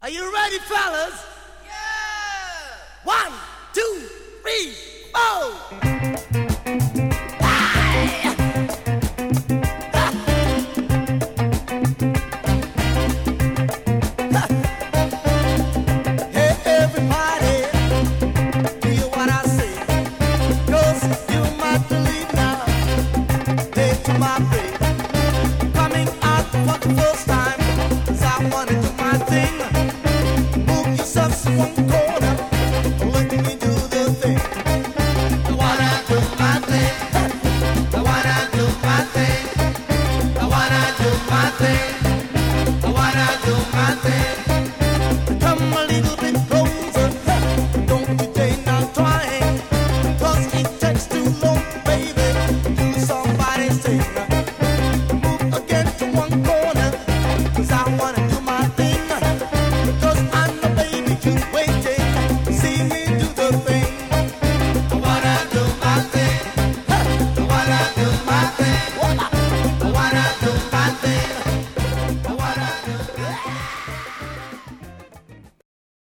Are you ready, fellas? Yeah! 1, 2, 3, 4. I wanna do my thing.